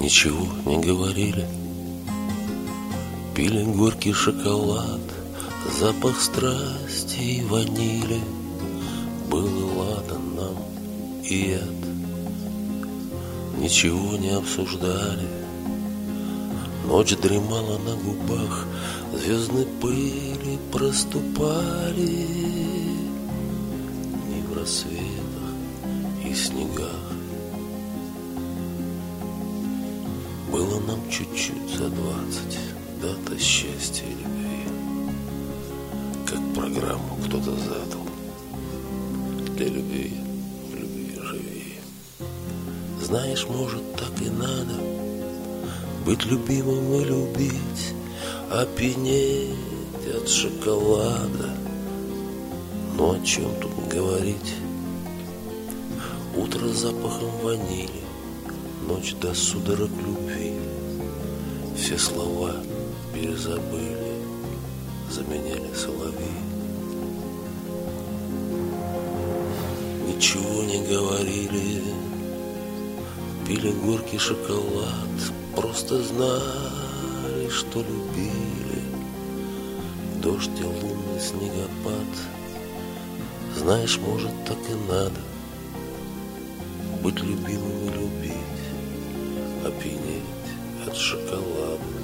Ничего не говорили, пили горький шоколад, запах страсти и ванили. Был и ладан нам, и яд. Ничего не обсуждали, ночь дремала на губах, звездной пыли проступали дни в рассветах и снегах. Было нам чуть-чуть за 20, дата счастья и любви, как программу кто-то задал. Для любви, в любви живи. Знаешь, может, так и надо быть любимым и любить, опьянеть от шоколада. Но о чем тут говорить? Утро с запахом ванили, ночь до судорог любви. Все слова перезабыли, заменяли соловьи. Ничего не говорили, пили горький шоколад, просто знали, что любили. Дождь и лунный снегопад. Знаешь, может, так и надо быть любимым и любить, опьянеть от шоколада.